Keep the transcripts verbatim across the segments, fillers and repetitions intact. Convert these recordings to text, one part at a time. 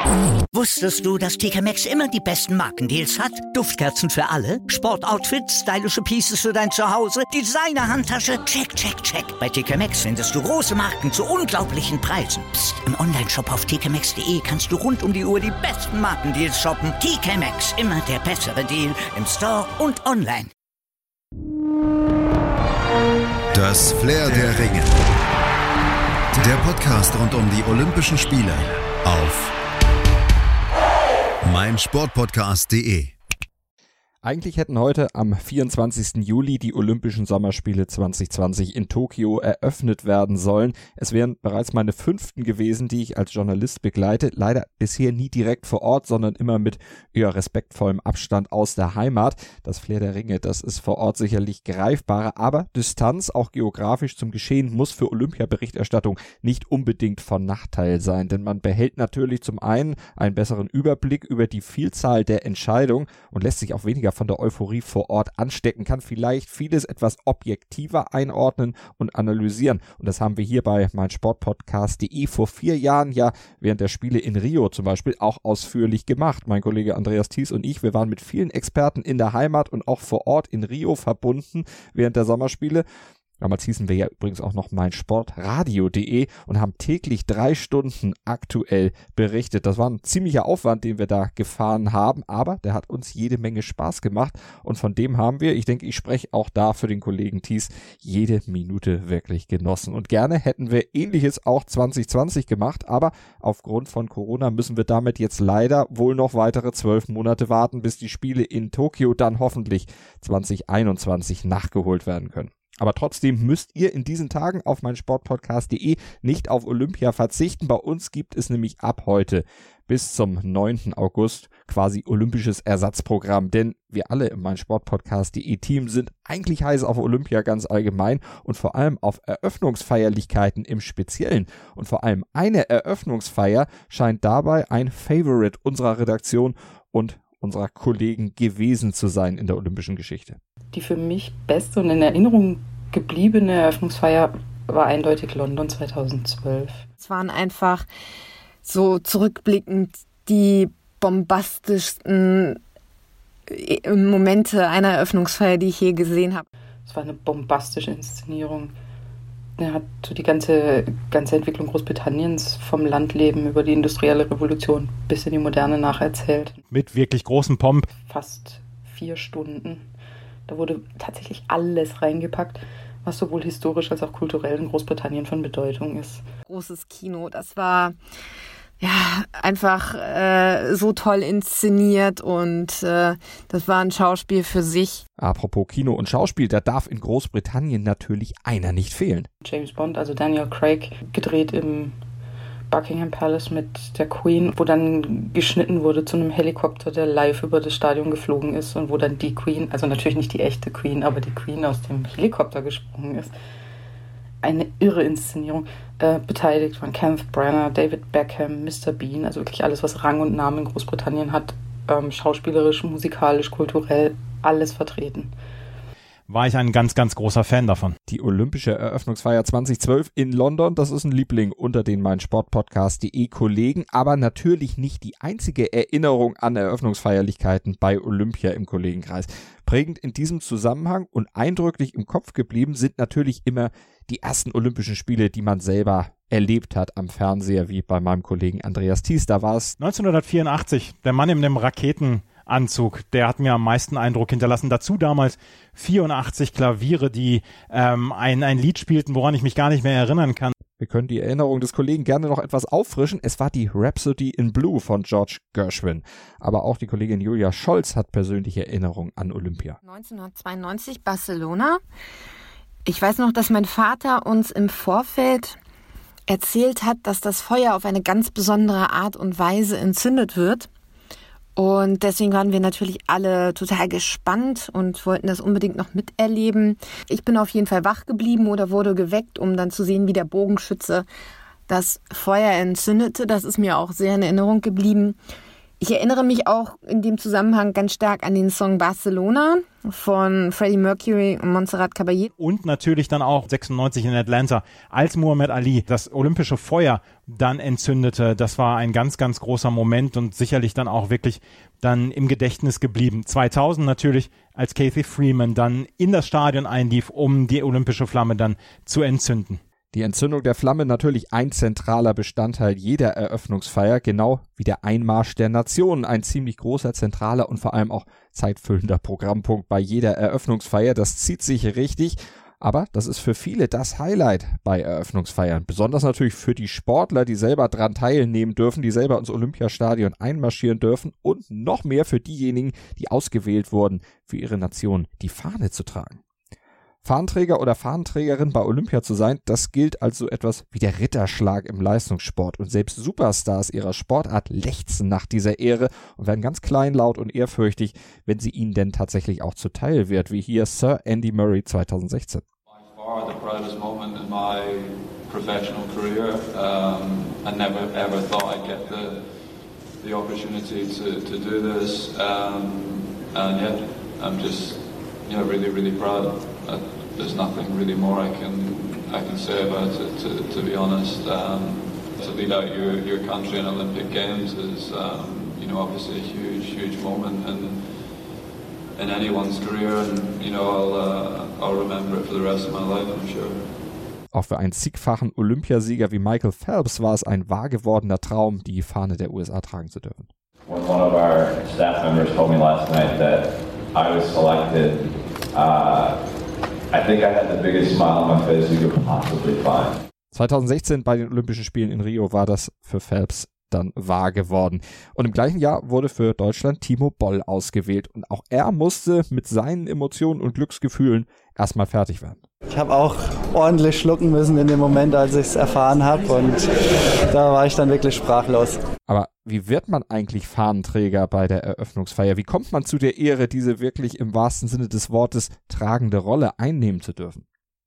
Wusstest du, dass T K Maxx immer die besten Markendeals hat? Duftkerzen für alle, Sportoutfits, stylische Pieces für dein Zuhause, Designer-Handtasche, check, check, check. Bei T K Maxx findest du große Marken zu unglaublichen Preisen. Psst. Im Onlineshop auf t k maxx punkt d e kannst du rund um die Uhr die besten Markendeals shoppen. T K Maxx, immer der bessere Deal im Store und online. Das Flair der Ringe. Der Podcast rund um die Olympischen Spiele auf meinsportpodcast punkt de. Eigentlich hätten heute am vierundzwanzigsten Juli die Olympischen Sommerspiele zwanzig zwanzig in Tokio eröffnet werden sollen. Es wären bereits meine fünften gewesen, die ich als Journalist begleite. Leider bisher nie direkt vor Ort, sondern immer mit eher respektvollem Abstand aus der Heimat. Das Flair der Ringe, das ist vor Ort sicherlich greifbarer, aber Distanz, auch geografisch zum Geschehen, muss für Olympiaberichterstattung nicht unbedingt von Nachteil sein. Denn man behält natürlich zum einen einen besseren Überblick über die Vielzahl der Entscheidungen und lässt sich auch weniger von der Euphorie vor Ort anstecken, kann vielleicht vieles etwas objektiver einordnen und analysieren. Und das haben wir hier bei meinsportpodcast punkt de vor vier Jahren ja während der Spiele in Rio zum Beispiel auch ausführlich gemacht. Mein Kollege Andreas Thies und ich, wir waren mit vielen Experten in der Heimat und auch vor Ort in Rio verbunden während der Sommerspiele. Damals hießen wir ja übrigens auch noch meinsportradio punkt de und haben täglich drei Stunden aktuell berichtet. Das war ein ziemlicher Aufwand, den wir da gefahren haben, aber der hat uns jede Menge Spaß gemacht und von dem haben wir, ich denke, ich spreche auch da für den Kollegen Thies, jede Minute wirklich genossen. Und gerne hätten wir Ähnliches auch zwanzig zwanzig gemacht, aber aufgrund von Corona müssen wir damit jetzt leider wohl noch weitere zwölf Monate warten, bis die Spiele in Tokio dann hoffentlich zwanzig einundzwanzig nachgeholt werden können. Aber trotzdem müsst ihr in diesen Tagen auf meinsportpodcast punkt de nicht auf Olympia verzichten. Bei uns gibt es nämlich ab heute bis zum neunten August quasi olympisches Ersatzprogramm. Denn wir alle im meinsportpodcast punkt de Team sind eigentlich heiß auf Olympia ganz allgemein und vor allem auf Eröffnungsfeierlichkeiten im Speziellen. Und vor allem eine Eröffnungsfeier scheint dabei ein Favorite unserer Redaktion und unserer Kollegen gewesen zu sein in der olympischen Geschichte. Die für mich beste und in Erinnerung gebliebene Eröffnungsfeier war eindeutig London zweitausendzwölf. Es waren einfach so zurückblickend die bombastischsten Momente einer Eröffnungsfeier, die ich je gesehen habe. Es war eine bombastische Inszenierung. Er hat so die ganze, ganze Entwicklung Großbritanniens vom Landleben über die industrielle Revolution bis in die Moderne nacherzählt. Mit wirklich großem Pomp. Fast vier Stunden. Da wurde tatsächlich alles reingepackt, was sowohl historisch als auch kulturell in Großbritannien von Bedeutung ist. Großes Kino, das war ja einfach äh, so toll inszeniert und äh, das war ein Schauspiel für sich. Apropos Kino und Schauspiel, da darf in Großbritannien natürlich einer nicht fehlen. James Bond, also Daniel Craig, gedreht im Buckingham Palace mit der Queen, wo dann geschnitten wurde zu einem Helikopter, der live über das Stadion geflogen ist und wo dann die Queen, also natürlich nicht die echte Queen, aber die Queen aus dem Helikopter gesprungen ist. Eine irre Inszenierung. Äh, beteiligt waren Kenneth Branagh, David Beckham, Mister Bean, also wirklich alles, was Rang und Namen in Großbritannien hat, ähm, schauspielerisch, musikalisch, kulturell, alles vertreten. War ich ein ganz, ganz großer Fan davon. Die Olympische Eröffnungsfeier zweitausendzwölf in London, das ist ein Liebling unter den meinsportpodcast punkt de Kollegen, aber natürlich nicht die einzige Erinnerung an Eröffnungsfeierlichkeiten bei Olympia im Kollegenkreis. Prägend in diesem Zusammenhang und eindrücklich im Kopf geblieben sind natürlich immer die ersten Olympischen Spiele, die man selber erlebt hat am Fernseher, wie bei meinem Kollegen Andreas Thies. Da war es neunzehnhundertvierundachtzig, der Mann in dem Raketenanzug, der hat mir am meisten Eindruck hinterlassen. Dazu damals vierundachtzig Klaviere, die ähm, ein, ein Lied spielten, woran ich mich gar nicht mehr erinnern kann. Wir können die Erinnerung des Kollegen gerne noch etwas auffrischen. Es war die Rhapsody in Blue von George Gershwin. Aber auch die Kollegin Julia Scholz hat persönliche Erinnerungen an Olympia. neunzehnhundertzweiundneunzig Barcelona. Ich weiß noch, dass mein Vater uns im Vorfeld erzählt hat, dass das Feuer auf eine ganz besondere Art und Weise entzündet wird. Und deswegen waren wir natürlich alle total gespannt und wollten das unbedingt noch miterleben. Ich bin auf jeden Fall wach geblieben oder wurde geweckt, um dann zu sehen, wie der Bogenschütze das Feuer entzündete. Das ist mir auch sehr in Erinnerung geblieben. Ich erinnere mich auch in dem Zusammenhang ganz stark an den Song Barcelona. von Freddie Mercury und Montserrat Caballé. Und natürlich dann auch sechsundneunzig in Atlanta, als Muhammad Ali das olympische Feuer dann entzündete. Das war ein ganz, ganz großer Moment und sicherlich dann auch wirklich dann im Gedächtnis geblieben. zweitausend natürlich, als Cathy Freeman dann in das Stadion einlief, um die olympische Flamme dann zu entzünden. Die Entzündung der Flamme natürlich ein zentraler Bestandteil jeder Eröffnungsfeier, genau wie der Einmarsch der Nationen, ein ziemlich großer, zentraler und vor allem auch zeitfüllender Programmpunkt bei jeder Eröffnungsfeier. Das zieht sich richtig, aber das ist für viele das Highlight bei Eröffnungsfeiern. Besonders natürlich für die Sportler, die selber dran teilnehmen dürfen, die selber ins Olympiastadion einmarschieren dürfen und noch mehr für diejenigen, die ausgewählt wurden, für ihre Nation die Fahne zu tragen. Fahnenträger oder Fahnenträgerin bei Olympia zu sein, das gilt als so etwas wie der Ritterschlag im Leistungssport. Und selbst Superstars ihrer Sportart lechzen nach dieser Ehre und werden ganz kleinlaut und ehrfürchtig, wenn sie ihnen denn tatsächlich auch zuteil wird, wie hier Sir Andy Murray zweitausendsechzehn. By far the proudest moment in my professional career. Um, I never ever thought I'd get the the opportunity to to do this. Um, and yeah, I'm just yeah really really proud. Uh, there's nothing really more I can I can say about it. To, to be honest, um, to lead out your, your country in Olympic Games is um, you know obviously a huge huge moment in in anyone's career, and you know I'll uh, I'll remember it for the rest of my life, I'm sure. Auch für einen zigfachen Olympiasieger wie Michael Phelps war es ein wahr gewordener Traum, die Fahne der U S A tragen zu dürfen. When one of our staff members told me last night that I was selected, uh, I think I had the biggest smile on my face you could possibly find. zweitausendsechzehn bei den Olympischen Spielen in Rio war das für Phelps dann wahr geworden. Und im gleichen Jahr wurde für Deutschland Timo Boll ausgewählt. Und auch er musste mit seinen Emotionen und Glücksgefühlen erstmal fertig werden. Ich habe auch ordentlich schlucken müssen in dem Moment, als ich es erfahren habe. Und da war ich dann wirklich sprachlos. Aber wie wird man eigentlich Fahnenträger bei der Eröffnungsfeier? Wie kommt man zu der Ehre, diese wirklich im wahrsten Sinne des Wortes tragende Rolle einnehmen zu dürfen?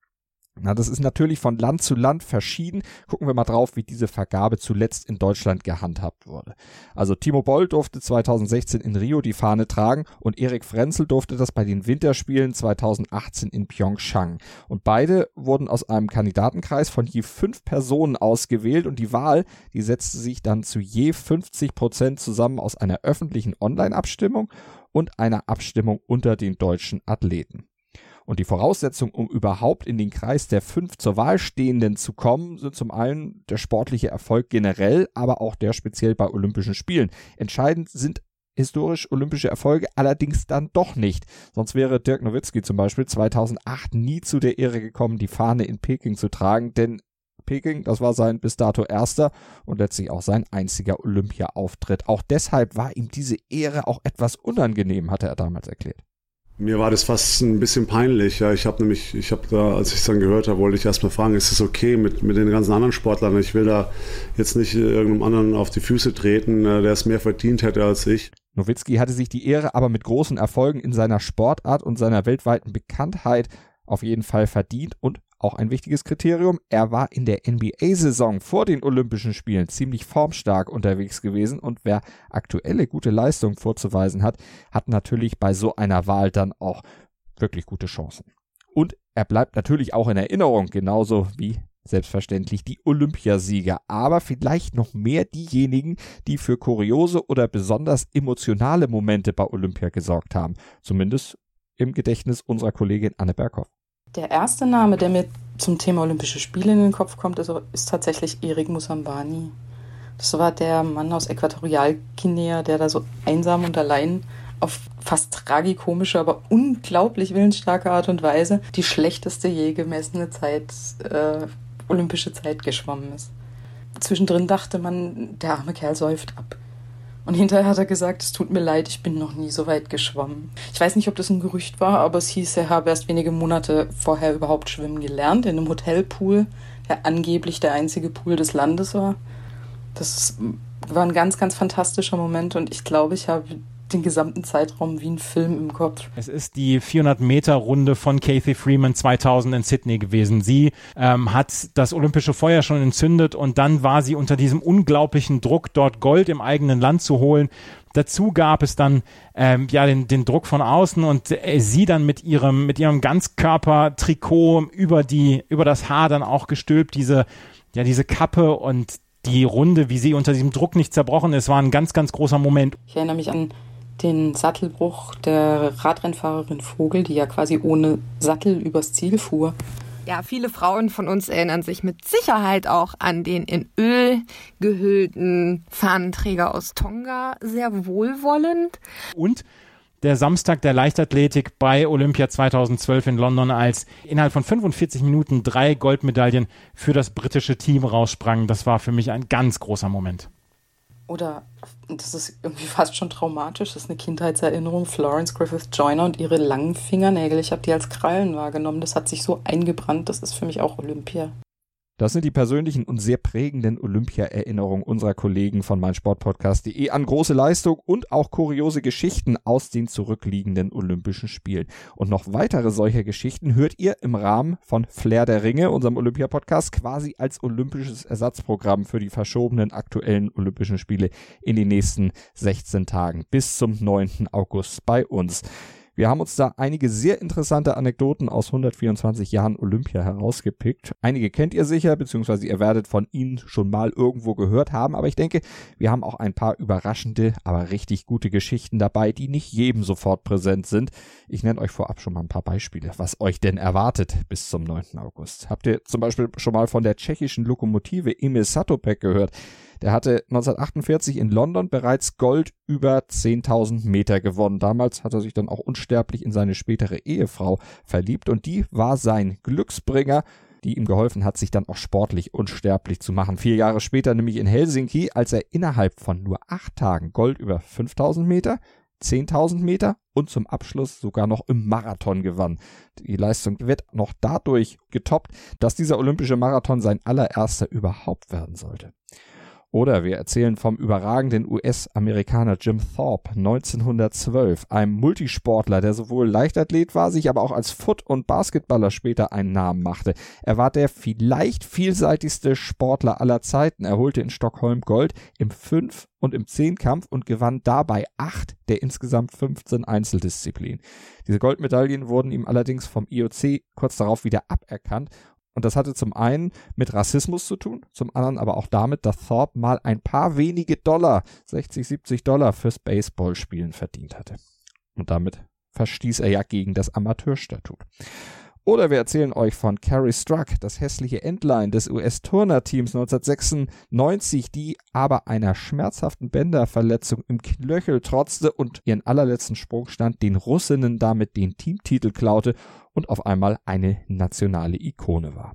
Na, das ist natürlich von Land zu Land verschieden. Gucken wir mal drauf, wie diese Vergabe zuletzt in Deutschland gehandhabt wurde. Also Timo Boll durfte zweitausendsechzehn in Rio die Fahne tragen und Erik Frenzel durfte das bei den Winterspielen zweitausendachtzehn in Pyeongchang. Und beide wurden aus einem Kandidatenkreis von je fünf Personen ausgewählt und die Wahl, die setzte sich dann zu je fünfzig Prozent zusammen aus einer öffentlichen Online-Abstimmung und einer Abstimmung unter den deutschen Athleten. Und die Voraussetzung, um überhaupt in den Kreis der fünf zur Wahl Stehenden zu kommen, sind zum einen der sportliche Erfolg generell, aber auch der speziell bei Olympischen Spielen. Entscheidend sind historisch olympische Erfolge allerdings dann doch nicht. Sonst wäre Dirk Nowitzki zum Beispiel zweitausendacht nie zu der Ehre gekommen, die Fahne in Peking zu tragen, denn Peking, das war sein bis dato erster und letztlich auch sein einziger Olympia-Auftritt. Auch deshalb war ihm diese Ehre auch etwas unangenehm, hatte er damals erklärt. Mir war das fast ein bisschen peinlich. Ja, ich habe nämlich, ich habe da, als ich es dann gehört habe, wollte ich erstmal fragen, ist es okay mit, mit den ganzen anderen Sportlern? Ich will da jetzt nicht irgendeinem anderen auf die Füße treten, der es mehr verdient hätte als ich. Nowitzki hatte sich die Ehre aber mit großen Erfolgen in seiner Sportart und seiner weltweiten Bekanntheit auf jeden Fall verdient und auch ein wichtiges Kriterium, er war in der N B A-Saison vor den Olympischen Spielen ziemlich formstark unterwegs gewesen und wer aktuelle gute Leistung vorzuweisen hat, hat natürlich bei so einer Wahl dann auch wirklich gute Chancen. Und er bleibt natürlich auch in Erinnerung, genauso wie selbstverständlich die Olympiasieger, aber vielleicht noch mehr diejenigen, die für kuriose oder besonders emotionale Momente bei Olympia gesorgt haben, zumindest im Gedächtnis unserer Kollegin Anne Berghoff. Der erste Name, der mir zum Thema Olympische Spiele in den Kopf kommt, ist, ist tatsächlich Erik Moussambani. Das war der Mann aus Äquatorialguinea, der da so einsam und allein auf fast tragikomische, aber unglaublich willensstarke Art und Weise die schlechteste je gemessene Zeit, äh, olympische Zeit geschwommen ist. Zwischendrin dachte man, der arme Kerl säuft ab. Und hinterher hat er gesagt, es tut mir leid, ich bin noch nie so weit geschwommen. Ich weiß nicht, ob das ein Gerücht war, aber es hieß, er habe erst wenige Monate vorher überhaupt schwimmen gelernt, in einem Hotelpool, der angeblich der einzige Pool des Landes war. Das war ein ganz, ganz fantastischer Moment und ich glaube, ich habe den gesamten Zeitraum wie ein Film im Kopf. Es ist die vierhundert-Meter-Runde von Cathy Freeman zweitausend in Sydney gewesen. Sie ähm, hat das olympische Feuer schon entzündet und dann war sie unter diesem unglaublichen Druck, dort Gold im eigenen Land zu holen. Dazu gab es dann ähm, ja den, den Druck von außen und äh, sie dann mit ihrem mit ihrem Ganzkörper-Trikot über die über das Haar dann auch gestülpt, diese ja diese Kappe und die Runde, wie sie unter diesem Druck nicht zerbrochen ist, war ein ganz, ganz großer Moment. Ich erinnere mich an den Sattelbruch der Radrennfahrerin Vogel, die ja quasi ohne Sattel übers Ziel fuhr. Ja, viele Frauen von uns erinnern sich mit Sicherheit auch an den in Öl gehüllten Fahnenträger aus Tonga sehr wohlwollend. Und der Samstag der Leichtathletik bei Olympia zweitausendzwölf in London, als innerhalb von fünfundvierzig Minuten drei Goldmedaillen für das britische Team raussprangen. Das war für mich ein ganz großer Moment. Oder, das ist irgendwie fast schon traumatisch, das ist eine Kindheitserinnerung, Florence Griffith Joyner und ihre langen Fingernägel. Ich habe die als Krallen wahrgenommen, das hat sich so eingebrannt, das ist für mich auch Olympia. Das sind die persönlichen und sehr prägenden Olympia-Erinnerungen unserer Kollegen von meinsportpodcast punkt de an große Leistung und auch kuriose Geschichten aus den zurückliegenden Olympischen Spielen. Und noch weitere solcher Geschichten hört ihr im Rahmen von Flair der Ringe, unserem Olympia-Podcast, quasi als olympisches Ersatzprogramm für die verschobenen aktuellen Olympischen Spiele in den nächsten sechzehn Tagen bis zum neunten August bei uns. Wir haben uns da einige sehr interessante Anekdoten aus hundertvierundzwanzig Jahren Olympia herausgepickt. Einige kennt ihr sicher, beziehungsweise ihr werdet von ihnen schon mal irgendwo gehört haben. Aber ich denke, wir haben auch ein paar überraschende, aber richtig gute Geschichten dabei, die nicht jedem sofort präsent sind. Ich nenne euch vorab schon mal ein paar Beispiele, was euch denn erwartet bis zum neunten August. Habt ihr zum Beispiel schon mal von der tschechischen Lokomotive Emil Satopek gehört? Der hatte neunzehnhundertachtundvierzig in London bereits Gold über zehntausend Meter gewonnen. Damals hat er sich dann auch unsterblich in seine spätere Ehefrau verliebt und die war sein Glücksbringer, die ihm geholfen hat, sich dann auch sportlich unsterblich zu machen. Vier Jahre später, nämlich in Helsinki, als er innerhalb von nur acht Tagen Gold über fünftausend Meter, zehntausend Meter und zum Abschluss sogar noch im Marathon gewann. Die Leistung wird noch dadurch getoppt, dass dieser olympische Marathon sein allererster überhaupt werden sollte. Oder wir erzählen vom überragenden U S-Amerikaner Jim Thorpe neunzehnhundertzwölf, einem Multisportler, der sowohl Leichtathlet war, sich aber auch als Foot- und Basketballer später einen Namen machte. Er war der vielleicht vielseitigste Sportler aller Zeiten. Er holte in Stockholm Gold im Fünf- und im Zehnkampf und gewann dabei acht der insgesamt fünfzehn Einzeldisziplinen. Diese Goldmedaillen wurden ihm allerdings vom I O C kurz darauf wieder aberkannt. Und das hatte zum einen mit Rassismus zu tun, zum anderen aber auch damit, dass Thorpe mal ein paar wenige Dollar, sechzig, siebzig Dollar fürs Baseballspielen verdient hatte. Und damit verstieß er ja gegen das Amateurstatut. Oder wir erzählen euch von Carrie Struck, das hässliche Entlein des U S-Turnerteams neunzehnhundertsechsundneunzig, die aber einer schmerzhaften Bänderverletzung im Knöchel trotzte und ihren allerletzten Sprungstand den Russinnen damit den Teamtitel klaute und auf einmal eine nationale Ikone war.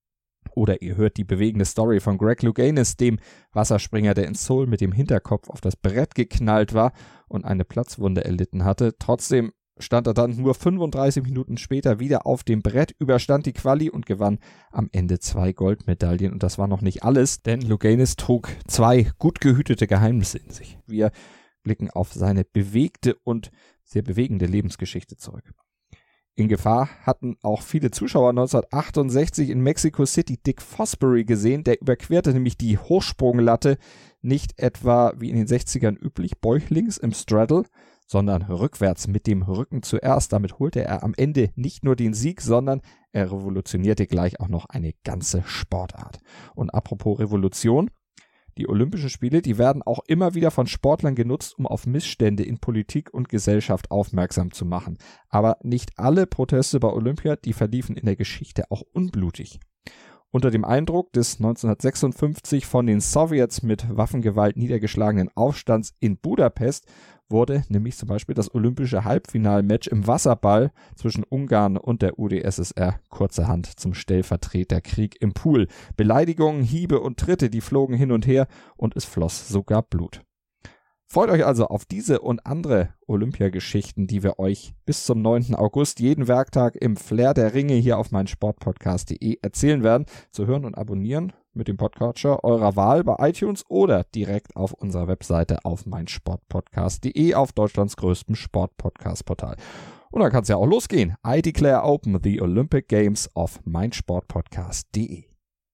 Oder ihr hört die bewegende Story von Greg Louganis, dem Wasserspringer, der in Seoul mit dem Hinterkopf auf das Brett geknallt war und eine Platzwunde erlitten hatte. Trotzdem stand er dann nur fünfunddreißig Minuten später wieder auf dem Brett, überstand die Quali und gewann am Ende zwei Goldmedaillen. Und das war noch nicht alles, denn Louganis trug zwei gut gehütete Geheimnisse in sich. Wir blicken auf seine bewegte und sehr bewegende Lebensgeschichte zurück. In Gefahr hatten auch viele Zuschauer neunzehnhundertachtundsechzig in Mexico City Dick Fosbury gesehen. Der überquerte nämlich die Hochsprunglatte nicht etwa wie in den sechzigern üblich bäuchlings im Straddle, sondern rückwärts mit dem Rücken zuerst. Damit holte er am Ende nicht nur den Sieg, sondern er revolutionierte gleich auch noch eine ganze Sportart. Und apropos Revolution, die Olympischen Spiele, die werden auch immer wieder von Sportlern genutzt, um auf Missstände in Politik und Gesellschaft aufmerksam zu machen. Aber nicht alle Proteste bei Olympia, die verliefen in der Geschichte auch unblutig. Unter dem Eindruck des neunzehnhundertsechsundfünfzig von den Sowjets mit Waffengewalt niedergeschlagenen Aufstands in Budapest wurde nämlich zum Beispiel das olympische Halbfinalmatch im Wasserball zwischen Ungarn und der U d S S R kurzerhand zum Stellvertreterkrieg im Pool. Beleidigungen, Hiebe und Tritte, die flogen hin und her und es floss sogar Blut. Freut euch also auf diese und andere Olympiageschichten, die wir euch bis zum neunten August jeden Werktag im Flair der Ringe hier auf meinsportpodcast punkt de erzählen werden. Zu hören und abonnieren mit dem Podcatcher eurer Wahl bei iTunes oder direkt auf unserer Webseite auf meinsportpodcast punkt de, auf Deutschlands größtem Sportpodcast-Portal. Und dann kann es ja auch losgehen. I declare open the Olympic Games auf meinsportpodcast punkt de.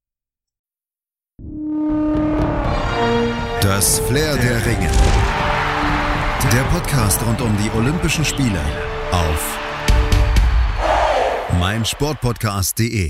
Das Flair der Ringe. Der Podcast rund um die Olympischen Spiele auf meinsportpodcast punkt de.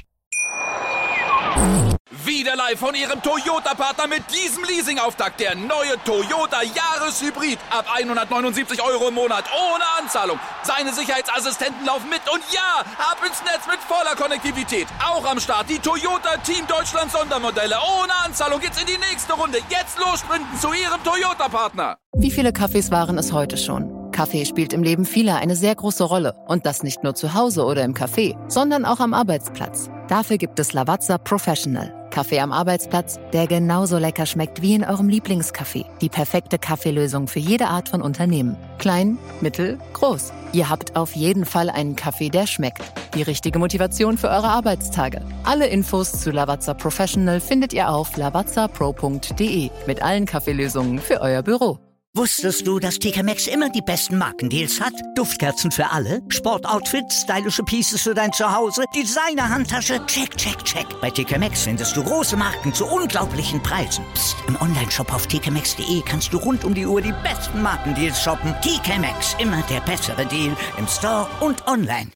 Wieder live von Ihrem Toyota-Partner mit diesem Leasing-Auftakt. Der neue Toyota Jahreshybrid. Ab hundertneunundsiebzig Euro im Monat. Ohne Anzahlung. Seine Sicherheitsassistenten laufen mit. Und ja, ab ins Netz mit voller Konnektivität. Auch am Start die Toyota Team Deutschland Sondermodelle. Ohne Anzahlung geht's in die nächste Runde. Jetzt los sprinten zu Ihrem Toyota-Partner. Wie viele Kaffees waren es heute schon? Kaffee spielt im Leben vieler eine sehr große Rolle. Und das nicht nur zu Hause oder im Café, sondern auch am Arbeitsplatz. Dafür gibt es Lavazza Professional. Kaffee am Arbeitsplatz, der genauso lecker schmeckt wie in eurem Lieblingscafé. Die perfekte Kaffeelösung für jede Art von Unternehmen. Klein, mittel, groß. Ihr habt auf jeden Fall einen Kaffee, der schmeckt. Die richtige Motivation für eure Arbeitstage. Alle Infos zu Lavazza Professional findet ihr auf lavazza pro punkt de mit allen Kaffeelösungen für euer Büro. Wusstest du, dass T K Maxx immer die besten Markendeals hat? Duftkerzen für alle, Sportoutfits, stylische Pieces für dein Zuhause, Designer-Handtasche, check, check, check. Bei T K Maxx findest du große Marken zu unglaublichen Preisen. Psst. Im Onlineshop auf t k maxx punkt de kannst du rund um die Uhr die besten Markendeals shoppen. T K Maxx, immer der bessere Deal im Store und online.